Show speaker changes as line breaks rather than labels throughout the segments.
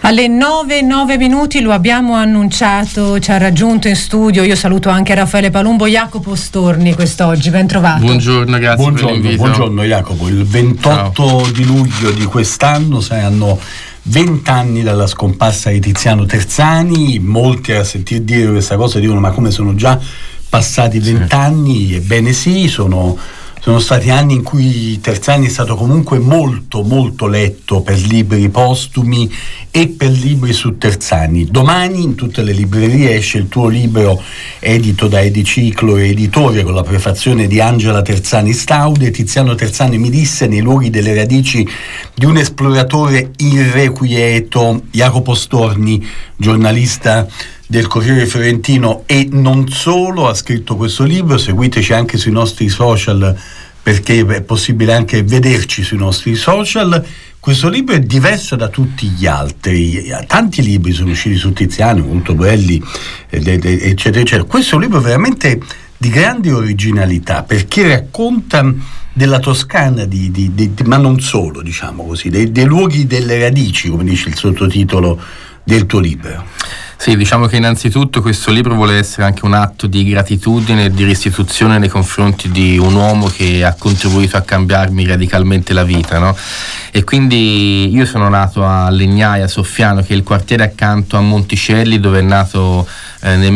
Alle 9:09 lo abbiamo annunciato, ci ha raggiunto in studio. Io saluto anche Raffaele Palumbo. Jacopo Storni quest'oggi, ben trovato.
Buongiorno, grazie per l'invito.
Buongiorno Jacopo, il 28 di luglio di quest'anno saranno 20 anni dalla scomparsa di Tiziano Terzani. Molti a sentir dire questa cosa dicono: ma come sono già passati 20 anni? Ebbene sì, sono stati anni in cui Terzani è stato comunque molto molto letto per libri postumi e per libri su Terzani. Domani in tutte le librerie esce il tuo libro edito da Ediciclo e Editore con la prefazione di Angela Terzani Staude. Tiziano Terzani mi disse: nei luoghi delle radici di un esploratore irrequieto. Jacopo Storni, giornalista del Corriere Fiorentino e non solo, ha scritto questo libro. Seguiteci anche sui nostri social, perché è possibile anche vederci sui nostri social. Questo libro è diverso da tutti gli altri. Tanti libri sono usciti su Tiziano, molto belli, eccetera eccetera. Questo è un libro veramente di grande originalità, perché racconta della Toscana, ma non solo, diciamo così, dei luoghi delle radici, come dice il sottotitolo del tuo libro.
Sì, diciamo che innanzitutto questo libro vuole essere anche un atto di gratitudine e di restituzione nei confronti di un uomo che ha contribuito a cambiarmi radicalmente la vita, no? E quindi io sono nato a Legnaia, Soffiano, che è il quartiere accanto a Monticelli, dove è nato nel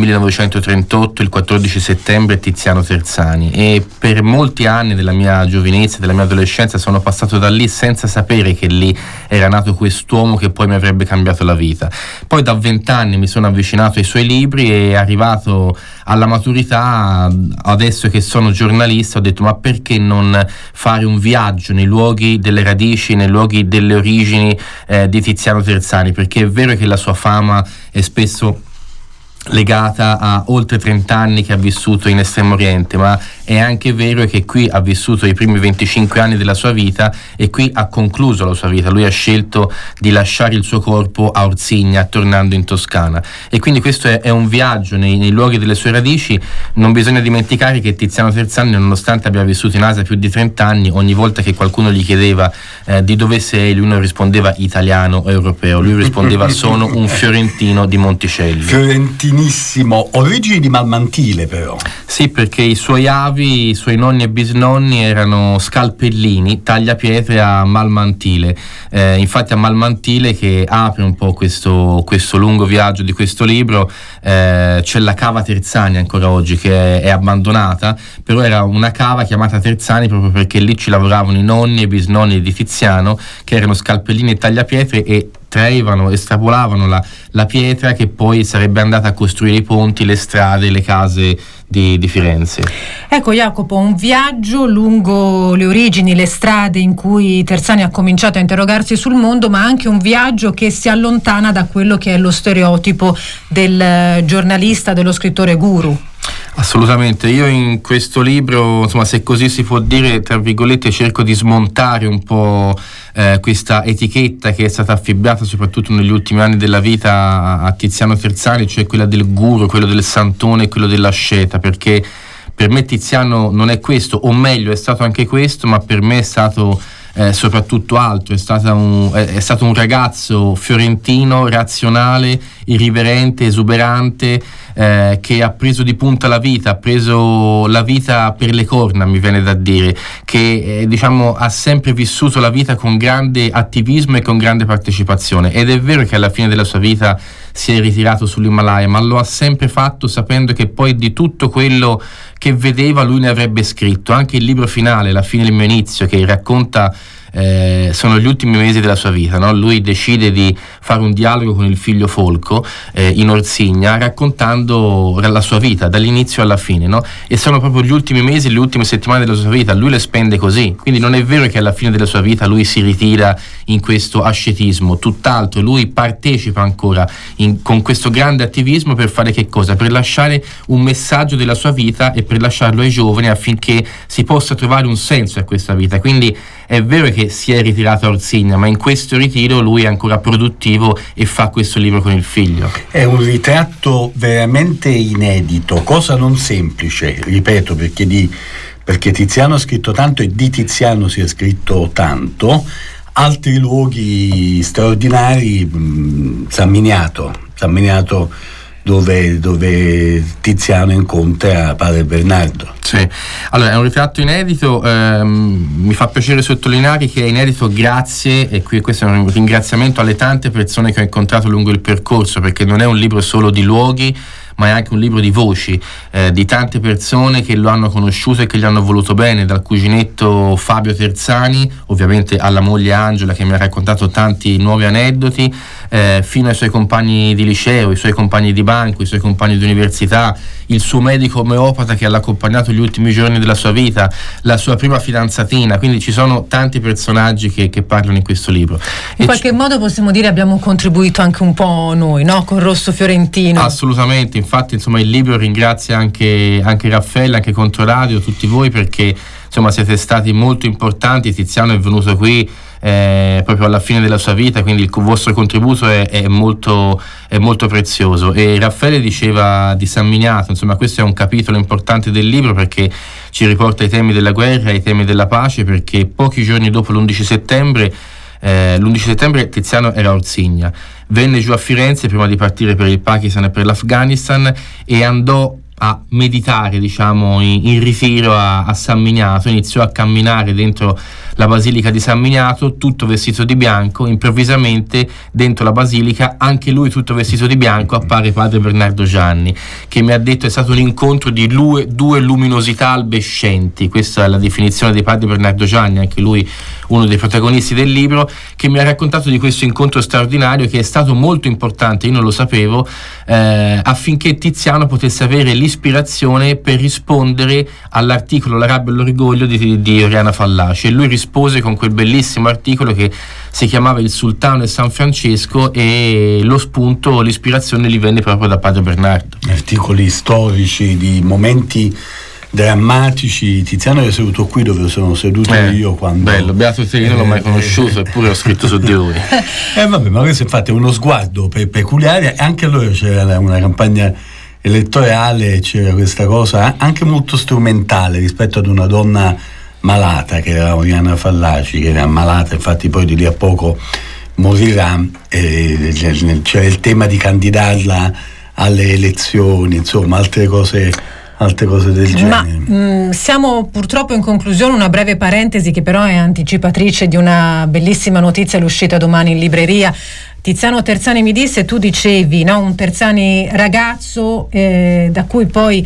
1938, il 14 settembre, Tiziano Terzani, e per molti anni della mia giovinezza, della mia adolescenza, sono passato da lì senza sapere che lì era nato quest'uomo che poi mi avrebbe cambiato la vita. Poi da 20 anni mi sono avvicinato ai suoi libri e, arrivato alla maturità, adesso che sono giornalista, ho detto: ma perché non fare un viaggio nei luoghi delle radici, nei luoghi delle origini di Tiziano Terzani? Perché è vero che la sua fama è spesso legata a oltre 30 anni che ha vissuto in Estremo Oriente, ma è anche vero che qui ha vissuto i primi 25 anni della sua vita e qui ha concluso la sua vita. Lui ha scelto di lasciare il suo corpo a Orsigna, tornando in Toscana, e quindi questo è un viaggio nei luoghi delle sue radici. Non bisogna dimenticare che Tiziano Terzani, nonostante abbia vissuto in Asia più di 30 anni, ogni volta che qualcuno gli chiedeva di dove sei, lui non rispondeva italiano o europeo, lui rispondeva: sono un fiorentino di Monticelli.
Fiorentinissimo, origini di Malmantile però.
Sì, perché i suoi avi, i suoi nonni e bisnonni erano scalpellini, tagliapietre a Malmantile. Infatti a Malmantile, che apre un po' questo lungo viaggio di questo libro, c'è la cava Terzani ancora oggi, che è abbandonata, però era una cava chiamata Terzani proprio perché lì ci lavoravano i nonni e bisnonni di Tiziano, che erano scalpellini e tagliapietre, e traevano, estrapolavano la pietra che poi sarebbe andata a costruire i ponti, le strade, le case di Firenze.
Ecco Jacopo, un viaggio lungo le origini, le strade in cui Terzani ha cominciato a interrogarsi sul mondo, ma anche un viaggio che si allontana da quello che è lo stereotipo del giornalista, dello scrittore guru.
Assolutamente, io in questo libro, insomma, se così si può dire, tra virgolette, cerco di smontare un po' questa etichetta che è stata affibbiata soprattutto negli ultimi anni della vita a Tiziano Terzani, cioè quella del guru, quello del santone, quello dell'asceta, perché per me Tiziano non è questo, o meglio è stato anche questo, ma per me è stato soprattutto altro. È stato un ragazzo fiorentino, razionale, irriverente, esuberante, che ha preso di punta la vita, ha preso la vita per le corna, mi viene da dire, che diciamo ha sempre vissuto la vita con grande attivismo e con grande partecipazione. Ed è vero che alla fine della sua vita si è ritirato sull'Himalaya, ma lo ha sempre fatto sapendo che poi di tutto quello che vedeva lui ne avrebbe scritto. Anche il libro finale, La fine del mio inizio, che racconta sono gli ultimi mesi della sua vita, no? Lui decide di fare un dialogo con il figlio Folco in Orsigna, raccontando la sua vita dall'inizio alla fine, no? E sono proprio gli ultimi mesi, le ultime settimane della sua vita, lui le spende così. Quindi non è vero che alla fine della sua vita lui si ritira in questo ascetismo, tutt'altro, lui partecipa ancora con questo grande attivismo per fare che cosa? Per lasciare un messaggio della sua vita e per lasciarlo ai giovani affinché si possa trovare un senso a questa vita. Quindi è vero che si è ritirato a Orsigna, ma in questo ritiro lui è ancora produttivo e fa questo libro con il figlio.
È un ritratto veramente inedito, cosa non semplice, ripeto, perché Tiziano ha scritto tanto e di Tiziano si è scritto tanto. altri luoghi straordinari, San Miniato dove Tiziano incontra padre Bernardo.
Sì, allora è un ritratto inedito, mi fa piacere sottolineare che è inedito grazie, e qui questo è un ringraziamento alle tante persone che ho incontrato lungo il percorso, perché non è un libro solo di luoghi, ma è anche un libro di voci, di tante persone che lo hanno conosciuto e che gli hanno voluto bene, dal cuginetto Fabio Terzani, ovviamente alla moglie Angela che mi ha raccontato tanti nuovi aneddoti, fino ai suoi compagni di liceo, i suoi compagni di banco, i suoi compagni di università, il suo medico omeopata che l'ha accompagnato gli ultimi giorni della sua vita, la sua prima fidanzatina, quindi ci sono tanti personaggi che parlano in questo libro.
In qualche modo possiamo dire abbiamo contribuito anche un po' noi, no? Con Rosso Fiorentino.
Assolutamente, infatti insomma il libro ringrazia anche Raffaella, anche Controradio, tutti voi, perché insomma siete stati molto importanti. Tiziano è venuto qui proprio alla fine della sua vita, quindi il vostro contributo è molto prezioso. E Raffaele diceva di San Miniato, insomma questo è un capitolo importante del libro perché ci riporta ai temi della guerra, ai temi della pace, perché pochi giorni dopo l'11 settembre Tiziano era a Orsigna, venne giù a Firenze prima di partire per il Pakistan e per l'Afghanistan e andò a meditare, diciamo, in ritiro a San Miniato. Iniziò a camminare dentro la basilica di San Miniato tutto vestito di bianco. Improvvisamente dentro la basilica, anche lui tutto vestito di bianco, appare padre Bernardo Gianni, che mi ha detto è stato un incontro di due luminosità albescenti. Questa è la definizione di padre Bernardo Gianni, anche lui uno dei protagonisti del libro, che mi ha raccontato di questo incontro straordinario che è stato molto importante, io non lo sapevo, affinché Tiziano potesse avere l'ispirazione per rispondere all'articolo La rabbia e l'orgoglio di Oriana Fallaci, e lui rispose con quel bellissimo articolo che si chiamava Il Sultano e San Francesco, e lo spunto, l'ispirazione gli venne proprio da padre Bernardo.
Articoli storici di momenti drammatici. Tiziano è seduto qui dove sono seduto io quando...
Bello, beato te, io non l'ho mai conosciuto eppure ho scritto su di lui.
Vabbè, ma questo infatti è uno sguardo peculiare. Anche allora c'era una campagna elettorale, c'era questa cosa anche molto strumentale rispetto ad una donna malata che era Oriana Fallaci, che era malata, infatti poi di lì a poco morirà. C'era il tema di candidarla alle elezioni, insomma altre cose del genere.
Ma siamo purtroppo in conclusione, una breve parentesi che però è anticipatrice di una bellissima notizia l'uscita domani in libreria. Tiziano Terzani mi disse, tu dicevi, no? Un Terzani ragazzo, da cui poi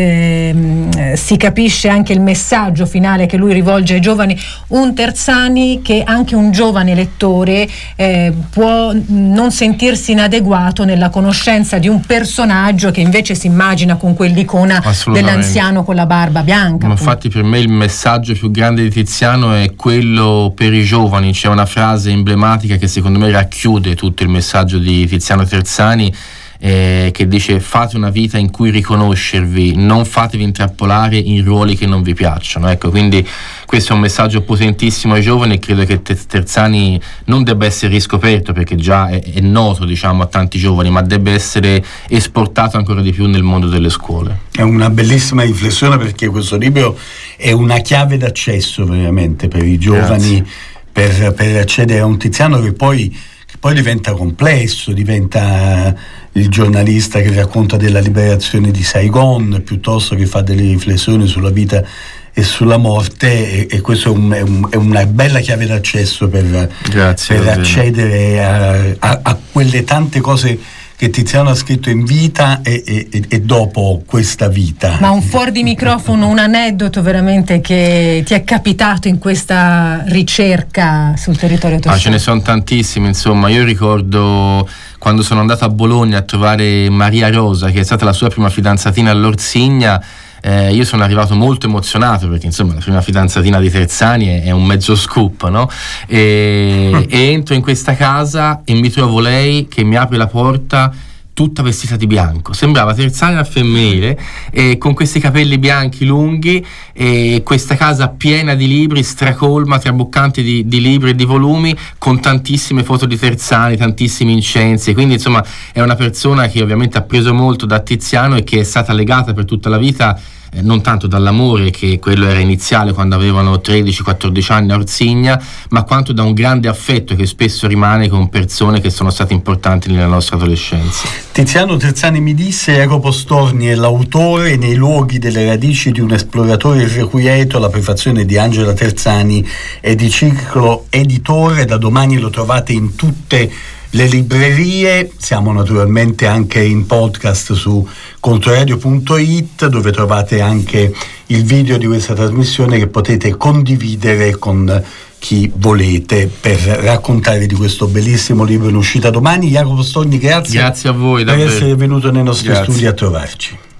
si capisce anche il messaggio finale che lui rivolge ai giovani, un Terzani che anche un giovane lettore può non sentirsi inadeguato nella conoscenza di un personaggio che invece si immagina con quell'icona dell'anziano con la barba bianca.
Ma infatti per me il messaggio più grande di Tiziano è quello per i giovani. C'è una frase emblematica che secondo me racchiude tutto il messaggio di Tiziano Terzani, che dice: fate una vita in cui riconoscervi, non fatevi intrappolare in ruoli che non vi piacciono. Ecco, quindi questo è un messaggio potentissimo ai giovani, e credo che Terzani non debba essere riscoperto, perché già è noto, diciamo, a tanti giovani, ma debba essere esportato ancora di più nel mondo delle scuole. È
una bellissima riflessione, perché questo libro è una chiave d'accesso veramente per i giovani, per accedere a un Tiziano che poi diventa complesso, diventa il giornalista che racconta della liberazione di Saigon piuttosto che fa delle riflessioni sulla vita e sulla morte, e questo è una bella chiave d'accesso per accedere a quelle tante cose che Tiziano ha scritto in vita e dopo questa vita.
Ma un fuori di microfono, un aneddoto veramente che ti è capitato in questa ricerca sul territorio toscano?
Ce ne sono tantissimi, insomma. Io ricordo quando sono andato a Bologna a trovare Maria Rosa, che è stata la sua prima fidanzatina all'Orsigna. Io sono arrivato molto emozionato, perché insomma la prima fidanzatina di Terzani è un mezzo scoop, no? E entro in questa casa e mi trovo lei che mi apre la porta tutta vestita di bianco, sembrava Terzani al femminile, con questi capelli bianchi lunghi, e questa casa piena di libri, stracolma, traboccante di libri e di volumi, con tantissime foto di Terzani, tantissimi incensi. Quindi insomma è una persona che ovviamente ha preso molto da Tiziano e che è stata legata per tutta la vita non tanto dall'amore, che quello era iniziale quando avevano 13-14 anni a Orsigna, ma quanto da un grande affetto che spesso rimane con persone che sono state importanti nella nostra adolescenza.
Tiziano Terzani mi disse: Jacopo Storni è l'autore nei luoghi delle radici di un esploratore irrequieto. La prefazione di Angela Terzani è di Ciclo Editore, da domani lo trovate in tutte le librerie. Siamo naturalmente anche in podcast su controradio.it, dove trovate anche il video di questa trasmissione che potete condividere con chi volete per raccontare di questo bellissimo libro in uscita domani. Jacopo Storni, grazie
a voi
per essere venuto nei nostri studi a trovarci.